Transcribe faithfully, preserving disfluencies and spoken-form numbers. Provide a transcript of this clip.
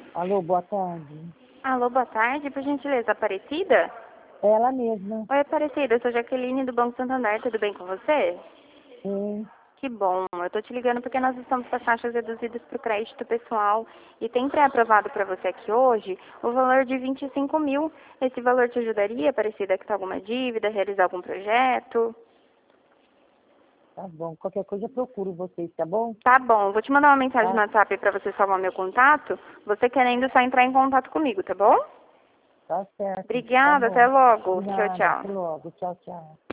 Alô, boa tarde. Alô, boa tarde, por gentileza, Aparecida? Ela mesma. Oi, Aparecida, eu sou Jaqueline do Banco Santander, tudo bem com você? Sim. Que bom, eu tô te ligando porque nós estamos com as taxas reduzidas para o crédito pessoal e tem pré-aprovado para você aqui hoje o valor de vinte e cinco mil. Esse valor te ajudaria, Aparecida, a quitar alguma dívida, realizar algum projeto? Tá bom. Qualquer coisa eu procuro vocês, tá bom? Tá bom, vou te mandar uma mensagem no Tá, WhatsApp para você salvar meu contato. Você querendo só entrar em contato comigo, tá bom? tá certo. Tá Obrigada, até bom. logo. De Tchau, nada. tchau. Até logo. Tchau, tchau.